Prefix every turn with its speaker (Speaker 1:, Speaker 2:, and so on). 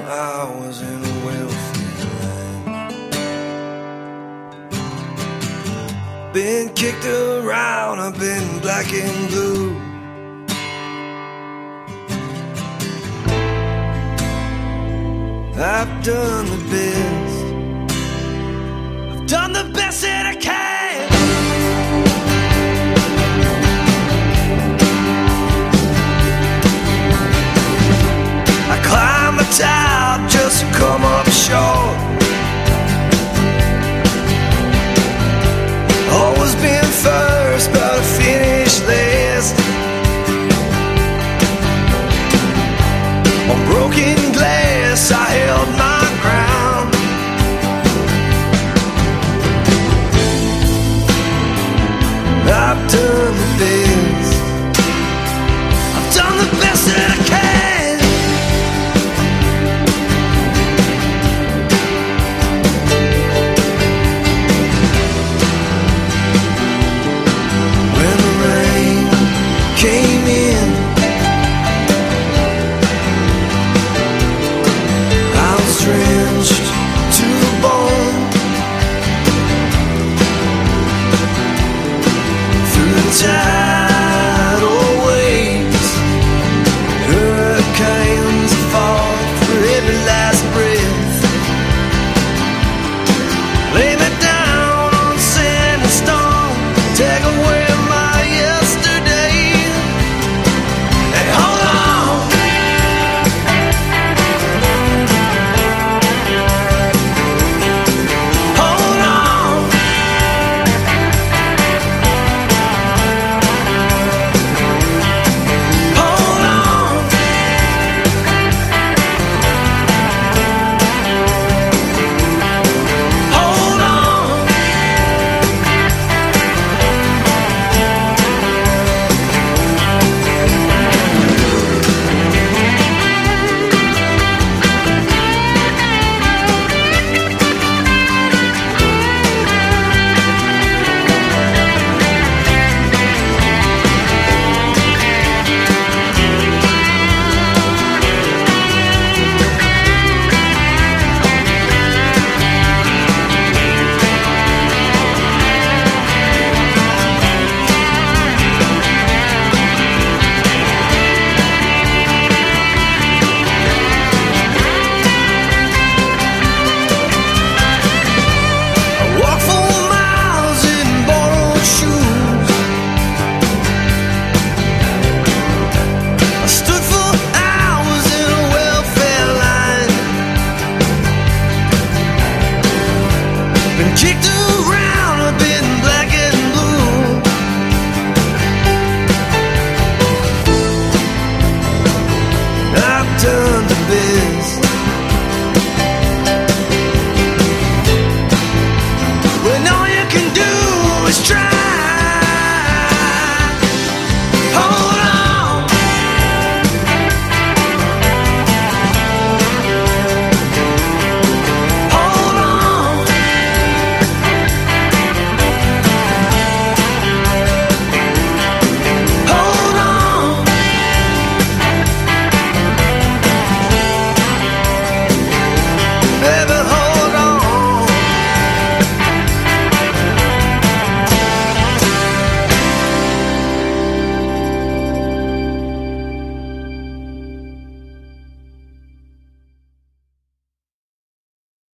Speaker 1: I was in a welfare line. Been kicked around, I've been black and blue. I've done the best, I've done the best that I can. I climb the top just to come up short. Always been first, but I finished last. On broken glass, I held my ground. I've done the best,